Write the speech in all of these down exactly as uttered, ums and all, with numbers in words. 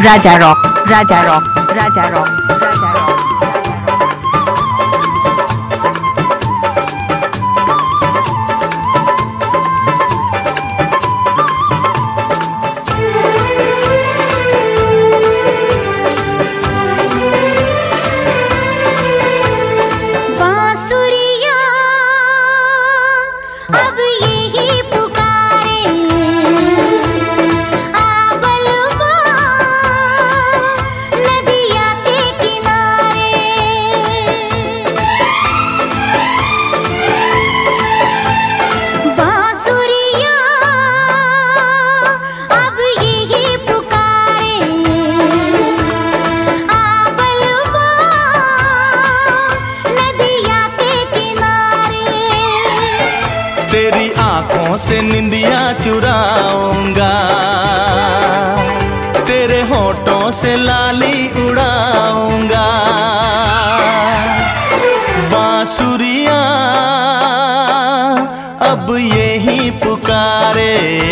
Raja Rock, Raja Rock, Raja Rock, Raja Rock. बांसुरिया अब यही पुकारे, आबलवा नदिया के किनारे। बांसुरिया अब यही पुकारे, आबलवा नदिया के किनारे। तेरी आंखों से निंदिया चुराऊंगा, तेरे होठों से लाली उड़ाऊंगा। बांसुरिया अब यही पुकारे,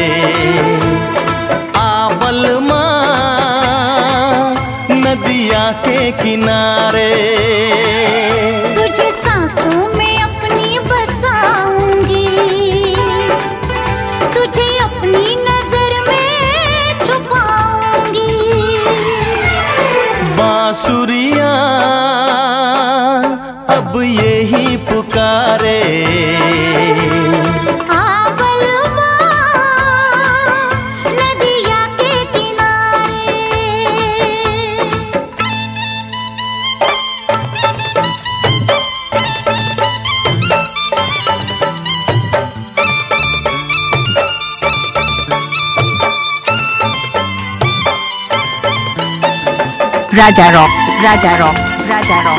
आवल माँ नदिया के किनारे। तुझे सांसों में अपनी बसाऊंगी, तुझे अपनी नजर में छुपाऊंगी। बांसुरिया अब यही पुकारे, आबलवा नदिया के किनारे। Raja Rock, Raja Rock, Raja Rock, Raja Rock.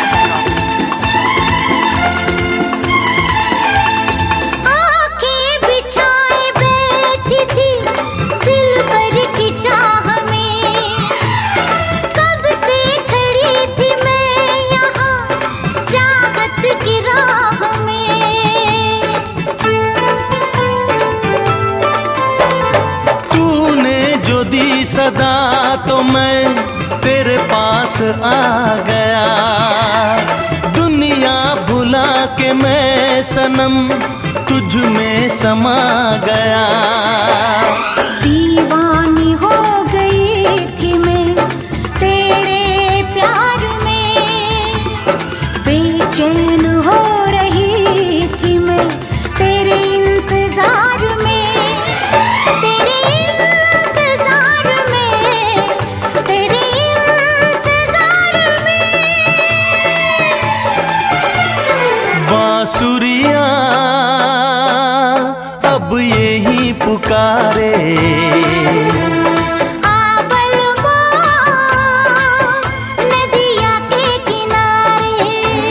आंखें बिछाए बैठी थी दिलबर की चाह में, कब से खड़ी थी मैं यहाँ चाहत की राह में। तूने जो दी सदा तो मैं तेरे पास आ गया। दुनिया भुला के मैं सनम तुझ में समा गया। दीवानी हो गई थी मैं तेरे प्यार में, बेचैन हो रही थी मैं तेरे इंतजार में। तेरे इंतजार में, तेरे इंतजार में। बांसुरिया अब यही पुकारे, आबलवा नदिया के किनारे।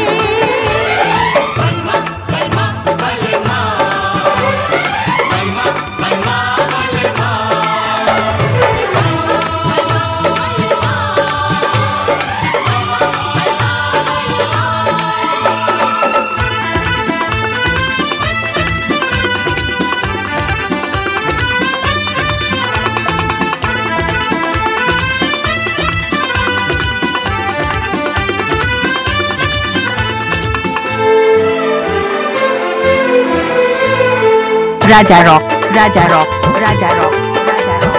Raja Rock, Raja Rock, Raja Rock, Raja Rock.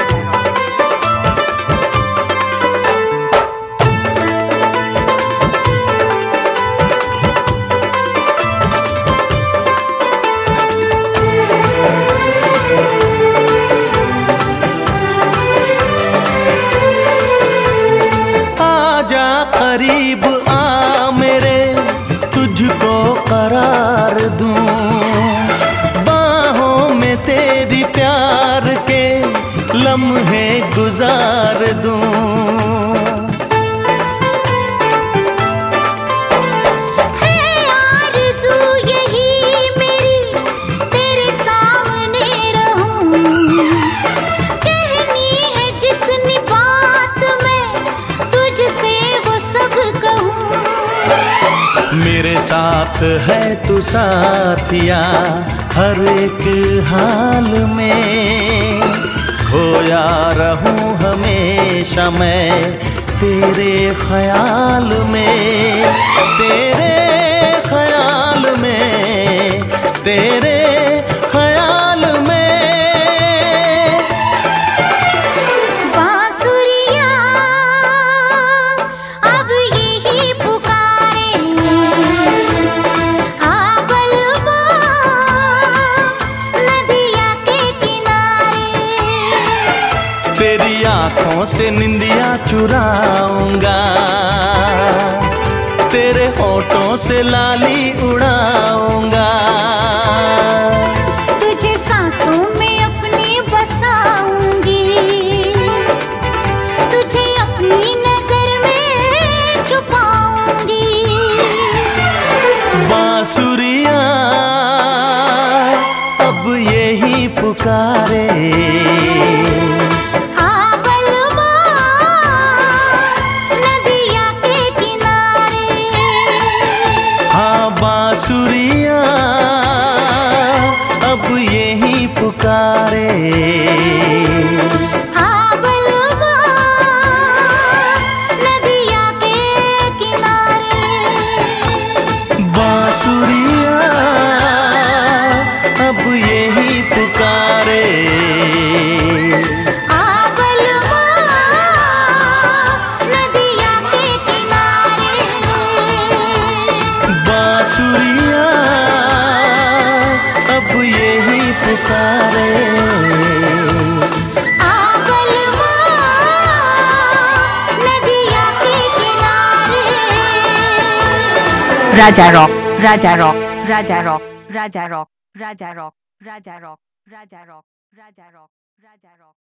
आजा करीब आ मेरे, तुझको करार दूं। बाहों में तेरी प्यार के लम्हे गुजार दूं। है आरज़ू यही मेरी तेरे सामने रहूं, कहनी है जितनी बात मैं तुझसे वो सब कहूं। मेरे साथ है तू साथिया हर एक हाल में। खोया रहूं हमेशा मैं तेरे ख्याल में, तेरे ख्याल में, तेरे ख्याल में। बांसुरिया अब यही पुकारे, आबलवा नदिया के किनारे। तेरी आंखों से निंदिया चुराऊंगा, तेरे होठों से लाली उड़ाऊंगा। तुझे सांसों में अपनी बसाऊंगी, तुझे अपनी नजर में छुपाऊंगी। बांसुरिया अब यही पुकारे, आबलवा नदिया के किनारे। हाँ बांसुरिया अब यही पुकारे, आबलवा नदिया के किनारे। बांसुरिया अब यही पुकारे, आबलवा नदिया के किनारे। बांसुरिया अब यही पुकारे। आबलवा नदिया के किनारे। राजा रॉक, राजा रॉक, राजा रॉक, राजा रॉक, राजा रॉक, राजा रॉक, राजा रॉक, राजा रॉक, राजा रॉक।